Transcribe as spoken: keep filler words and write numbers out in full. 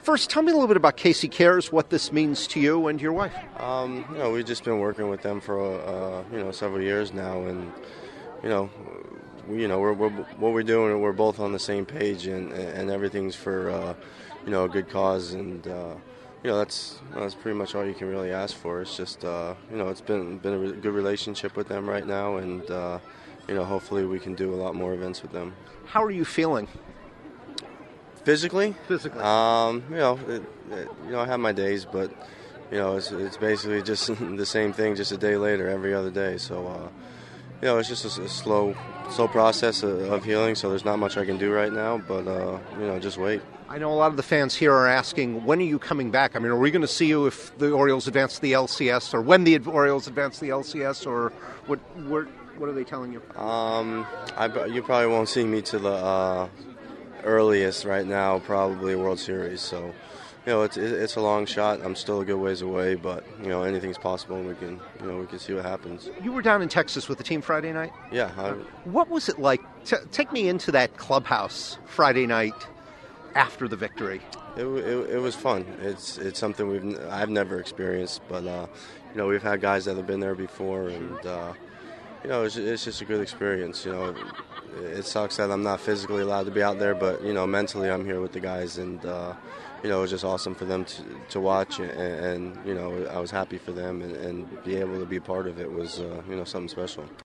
First, tell me a little bit about Casey Cares, what this means to you and your wife. Um, you know, we've just been working with them for uh, you know several years now, and you know, we, you know, we're, we're what we're doing. We're both on the same page, and and everything's for uh, you know a good cause, and uh, you know that's that's pretty much all you can really ask for. It's just uh, you know it's been been a re- good relationship with them right now, and uh, you know hopefully we can do a lot more events with them. How are you feeling? Physically, Physically, um, you know, it, it, you know, I have my days, but you know, it's it's basically just the same thing, just a day later, every other day. So, uh, you know, it's just a, a slow, slow process of, of healing. So there's not much I can do right now, but uh, you know, just wait. I know a lot of the fans here are asking, when are you coming back? I mean, are we going to see you if the Orioles advance to the L C S, or when the Orioles advance to the L C S, or what? What, what are they telling you? Um, I, you probably won't see me to the. Uh, earliest right now, probably World Series. So, you know, it's it's a long shot. I'm still a good ways away, but you know, anything's possible, and we can you know we can see what happens. You were down in Texas with the team Friday night. Yeah. I, what was it like? T- take me into that clubhouse Friday night after the victory. It, it, it was fun. It's it's something we've I've never experienced, but uh, you know, we've had guys that have been there before, and uh, you know, it's, it's just a good experience. You know. It sucks that I'm not physically allowed to be out there, but, you know, mentally I'm here with the guys, and, uh, you know, it was just awesome for them to, to watch, and, and, you know, I was happy for them, and, and be able to be part of it was, uh, you know, something special.